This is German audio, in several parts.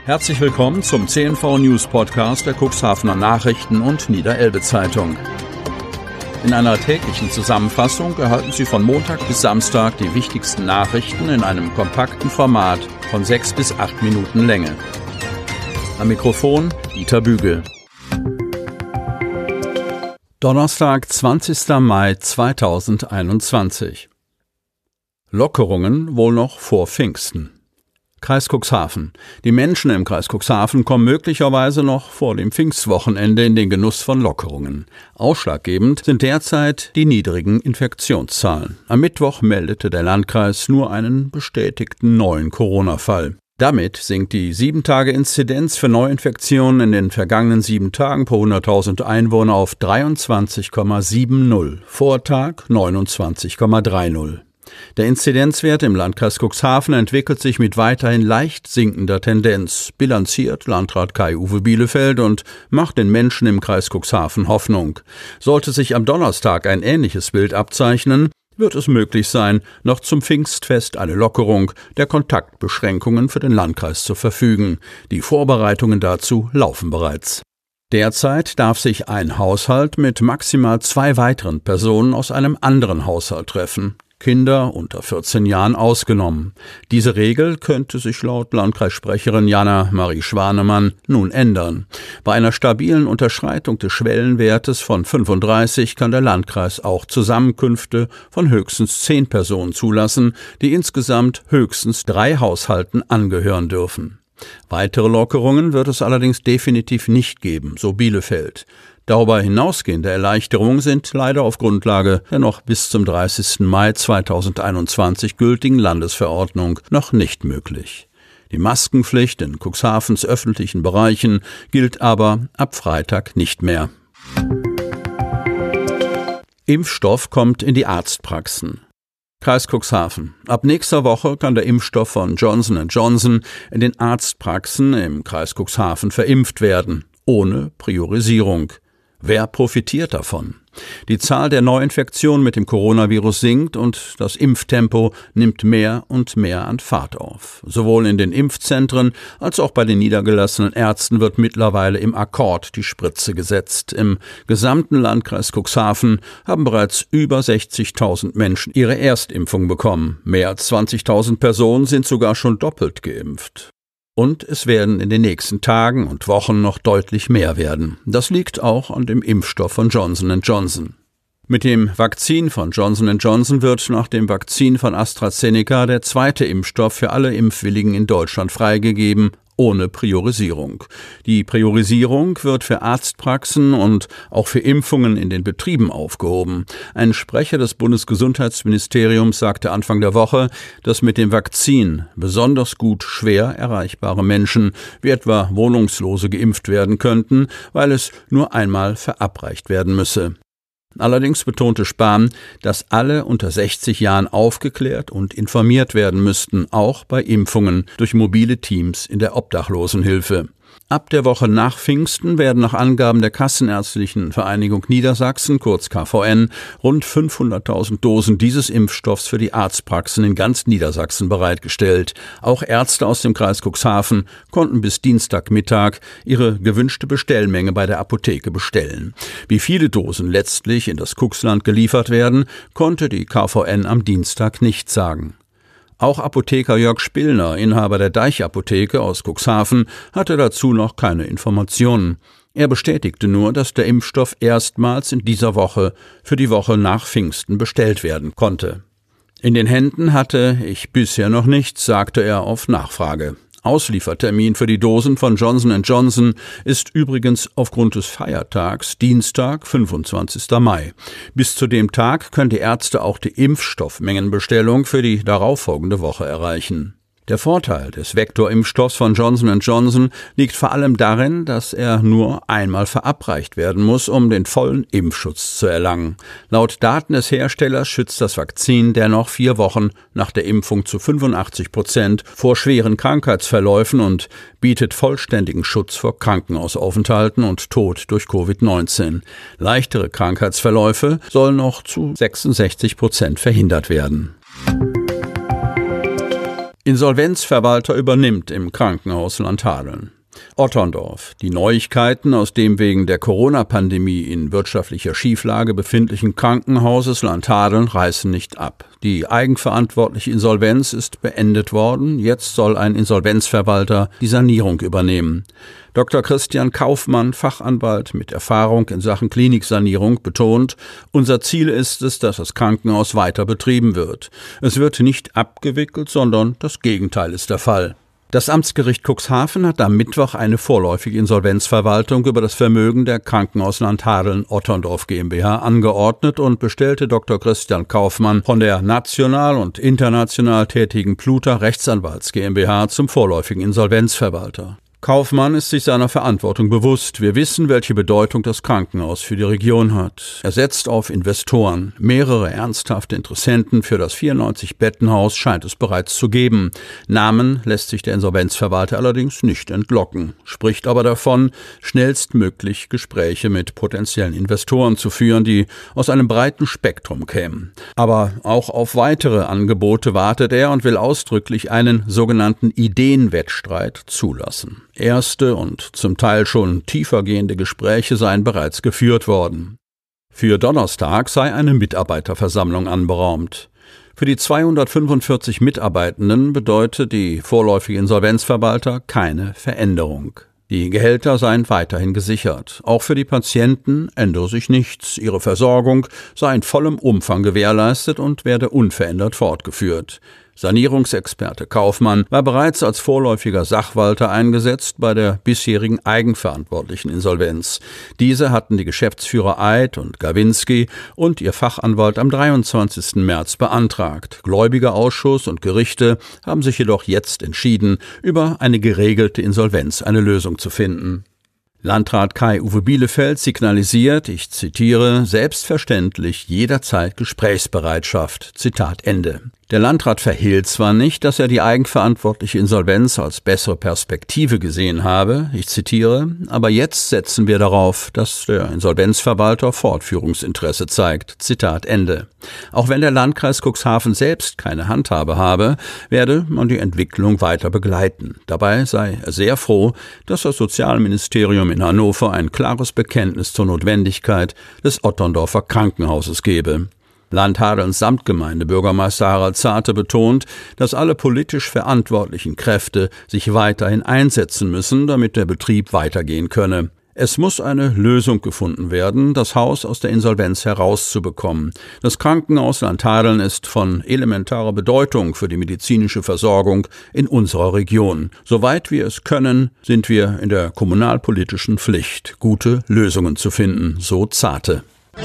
Herzlich willkommen zum CNV News Podcast der Cuxhavener Nachrichten und Niederelbe Zeitung. In einer täglichen Zusammenfassung erhalten Sie von Montag bis Samstag die wichtigsten Nachrichten in einem kompakten Format von 6 bis 8 Minuten Länge. Am Mikrofon Dieter Bügel. Donnerstag, 20. Mai 2021. Lockerungen wohl noch vor Pfingsten. Kreis Cuxhaven. Die Menschen im Kreis Cuxhaven kommen möglicherweise noch vor dem Pfingstwochenende in den Genuss von Lockerungen. Ausschlaggebend sind derzeit die niedrigen Infektionszahlen. Am Mittwoch meldete der Landkreis nur einen bestätigten neuen Corona-Fall. Damit sinkt die 7-Tage-Inzidenz für Neuinfektionen in den vergangenen 7 Tagen pro 100.000 Einwohner auf 23,70, Vortag 29,30. Der Inzidenzwert im Landkreis Cuxhaven entwickelt sich mit weiterhin leicht sinkender Tendenz, bilanziert Landrat Kai-Uwe Bielefeld und macht den Menschen im Kreis Cuxhaven Hoffnung. Sollte sich am Donnerstag ein ähnliches Bild abzeichnen, wird es möglich sein, noch zum Pfingstfest eine Lockerung der Kontaktbeschränkungen für den Landkreis zu verfügen. Die Vorbereitungen dazu laufen bereits. Derzeit darf sich ein Haushalt mit maximal 2 weiteren Personen aus einem anderen Haushalt treffen. Kinder unter 14 Jahren ausgenommen. Diese Regel könnte sich laut Landkreissprecherin Jana-Marie Schwanemann nun ändern. Bei einer stabilen Unterschreitung des Schwellenwertes von 35 kann der Landkreis auch Zusammenkünfte von höchstens 10 Personen zulassen, die insgesamt höchstens 3 Haushalten angehören dürfen. Weitere Lockerungen wird es allerdings definitiv nicht geben, so Bielefeld. Darüber hinausgehende Erleichterungen sind leider auf Grundlage der noch bis zum 30. Mai 2021 gültigen Landesverordnung noch nicht möglich. Die Maskenpflicht in Cuxhavens öffentlichen Bereichen gilt aber ab Freitag nicht mehr. Impfstoff kommt in die Arztpraxen. Kreis Cuxhaven. Ab nächster Woche kann der Impfstoff von Johnson & Johnson in den Arztpraxen im Kreis Cuxhaven verimpft werden, ohne Priorisierung. Wer profitiert davon? Die Zahl der Neuinfektionen mit dem Coronavirus sinkt und das Impftempo nimmt mehr und mehr an Fahrt auf. Sowohl in den Impfzentren als auch bei den niedergelassenen Ärzten wird mittlerweile im Akkord die Spritze gesetzt. Im gesamten Landkreis Cuxhaven haben bereits über 60.000 Menschen ihre Erstimpfung bekommen. Mehr als 20.000 Personen sind sogar schon doppelt geimpft. Und es werden in den nächsten Tagen und Wochen noch deutlich mehr werden. Das liegt auch an dem Impfstoff von Johnson & Johnson. Mit dem Vakzin von Johnson & Johnson wird nach dem Vakzin von AstraZeneca der 2. Impfstoff für alle Impfwilligen in Deutschland freigegeben, ohne Priorisierung. Die Priorisierung wird für Arztpraxen und auch für Impfungen in den Betrieben aufgehoben. Ein Sprecher des Bundesgesundheitsministeriums sagte Anfang der Woche, dass mit dem Vakzin besonders gut schwer erreichbare Menschen wie etwa Wohnungslose geimpft werden könnten, weil es nur einmal verabreicht werden müsse. Allerdings betonte Spahn, dass alle unter 60 Jahren aufgeklärt und informiert werden müssten, auch bei Impfungen durch mobile Teams in der Obdachlosenhilfe. Ab der Woche nach Pfingsten werden nach Angaben der Kassenärztlichen Vereinigung Niedersachsen, kurz KVN, rund 500.000 Dosen dieses Impfstoffs für die Arztpraxen in ganz Niedersachsen bereitgestellt. Auch Ärzte aus dem Kreis Cuxhaven konnten bis Dienstagmittag ihre gewünschte Bestellmenge bei der Apotheke bestellen. Wie viele Dosen letztlich in das Cuxland geliefert werden, konnte die KVN am Dienstag nicht sagen. Auch Apotheker Jörg Spillner, Inhaber der Deich-Apotheke aus Cuxhaven, hatte dazu noch keine Informationen. Er bestätigte nur, dass der Impfstoff erstmals in dieser Woche für die Woche nach Pfingsten bestellt werden konnte. In den Händen hatte ich bisher noch nichts, sagte er auf Nachfrage. Ausliefertermin für die Dosen von Johnson & Johnson ist übrigens aufgrund des Feiertags Dienstag, 25. Mai. Bis zu dem Tag können die Ärzte auch die Impfstoffmengenbestellung für die darauffolgende Woche erreichen. Der Vorteil des Vektorimpfstoffs von Johnson & Johnson liegt vor allem darin, dass er nur einmal verabreicht werden muss, um den vollen Impfschutz zu erlangen. Laut Daten des Herstellers schützt das Vakzin dennoch 4 Wochen nach der Impfung zu 85% vor schweren Krankheitsverläufen und bietet vollständigen Schutz vor Krankenhausaufenthalten und Tod durch Covid-19. Leichtere Krankheitsverläufe sollen noch zu 66% verhindert werden. Insolvenzverwalter übernimmt im Krankenhaus Lanthadeln. Otterndorf. Die Neuigkeiten aus dem wegen der Corona-Pandemie in wirtschaftlicher Schieflage befindlichen Krankenhauses Lanthadeln reißen nicht ab. Die eigenverantwortliche Insolvenz ist beendet worden. Jetzt soll ein Insolvenzverwalter die Sanierung übernehmen. Dr. Christian Kaufmann, Fachanwalt mit Erfahrung in Sachen Kliniksanierung, betont, unser Ziel ist es, dass das Krankenhaus weiter betrieben wird. Es wird nicht abgewickelt, sondern das Gegenteil ist der Fall. Das Amtsgericht Cuxhaven hat am Mittwoch eine vorläufige Insolvenzverwaltung über das Vermögen der Krankenhaus Lanthadeln Otterndorf GmbH angeordnet und bestellte Dr. Christian Kaufmann von der national und international tätigen Pluter Rechtsanwalts GmbH zum vorläufigen Insolvenzverwalter. Kaufmann ist sich seiner Verantwortung bewusst. Wir wissen, welche Bedeutung das Krankenhaus für die Region hat. Er setzt auf Investoren. Mehrere ernsthafte Interessenten für das 94-Bettenhaus scheint es bereits zu geben. Namen lässt sich der Insolvenzverwalter allerdings nicht entlocken, spricht aber davon, schnellstmöglich Gespräche mit potenziellen Investoren zu führen, die aus einem breiten Spektrum kämen. Aber auch auf weitere Angebote wartet er und will ausdrücklich einen sogenannten Ideenwettstreit zulassen. Erste und zum Teil schon tiefergehende Gespräche seien bereits geführt worden. Für Donnerstag sei eine Mitarbeiterversammlung anberaumt. Für die 245 Mitarbeitenden bedeutet die vorläufige Insolvenzverwalter keine Veränderung. Die Gehälter seien weiterhin gesichert. Auch für die Patienten ändere sich nichts. Ihre Versorgung sei in vollem Umfang gewährleistet und werde unverändert fortgeführt. Sanierungsexperte Kaufmann war bereits als vorläufiger Sachwalter eingesetzt bei der bisherigen eigenverantwortlichen Insolvenz. Diese hatten die Geschäftsführer Eid und Gawinski und ihr Fachanwalt am 23. März beantragt. Gläubigerausschuss und Gerichte haben sich jedoch jetzt entschieden, über eine geregelte Insolvenz eine Lösung zu finden. Landrat Kai-Uwe Bielefeld signalisiert, ich zitiere, selbstverständlich jederzeit Gesprächsbereitschaft. Zitat Ende. Der Landrat verhehlt zwar nicht, dass er die eigenverantwortliche Insolvenz als bessere Perspektive gesehen habe, ich zitiere, aber jetzt setzen wir darauf, dass der Insolvenzverwalter Fortführungsinteresse zeigt. Zitat Ende. Auch wenn der Landkreis Cuxhaven selbst keine Handhabe habe, werde man die Entwicklung weiter begleiten. Dabei sei er sehr froh, dass das Sozialministerium in Hannover ein klares Bekenntnis zur Notwendigkeit des Otterndorfer Krankenhauses gebe. Lanthadelns Samtgemeindebürgermeister Harald Zarte betont, dass alle politisch verantwortlichen Kräfte sich weiterhin einsetzen müssen, damit der Betrieb weitergehen könne. Es muss eine Lösung gefunden werden, das Haus aus der Insolvenz herauszubekommen. Das Krankenhaus Lanthadeln ist von elementarer Bedeutung für die medizinische Versorgung in unserer Region. Soweit wir es können, sind wir in der kommunalpolitischen Pflicht, gute Lösungen zu finden, so Zarte.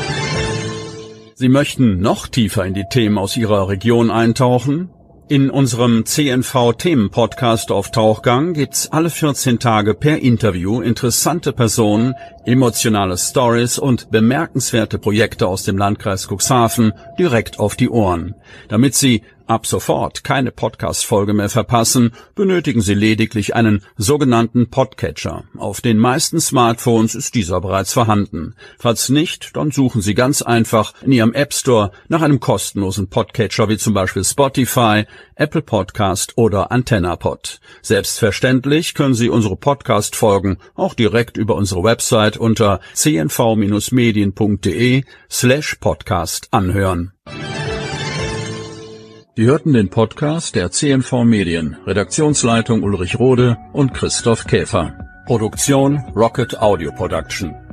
Sie möchten noch tiefer in die Themen aus Ihrer Region eintauchen? In unserem CNV-Themen-Podcast auf Tauchgang gibt's alle 14 Tage per Interview interessante Personen, emotionale Stories und bemerkenswerte Projekte aus dem Landkreis Cuxhaven direkt auf die Ohren. Damit Sie ab sofort keine Podcast-Folge mehr verpassen, benötigen Sie lediglich einen sogenannten Podcatcher. Auf den meisten Smartphones ist dieser bereits vorhanden. Falls nicht, dann suchen Sie ganz einfach in Ihrem App Store nach einem kostenlosen Podcatcher wie zum Beispiel Spotify, Apple Podcast oder AntennaPod. Selbstverständlich können Sie unsere Podcast-Folgen auch direkt über unsere Website unter cnv-medien.de/podcast anhören. Sie hörten den Podcast der CNV Medien, Redaktionsleitung Ulrich Rode und Christoph Käfer. Produktion Rocket Audio Production.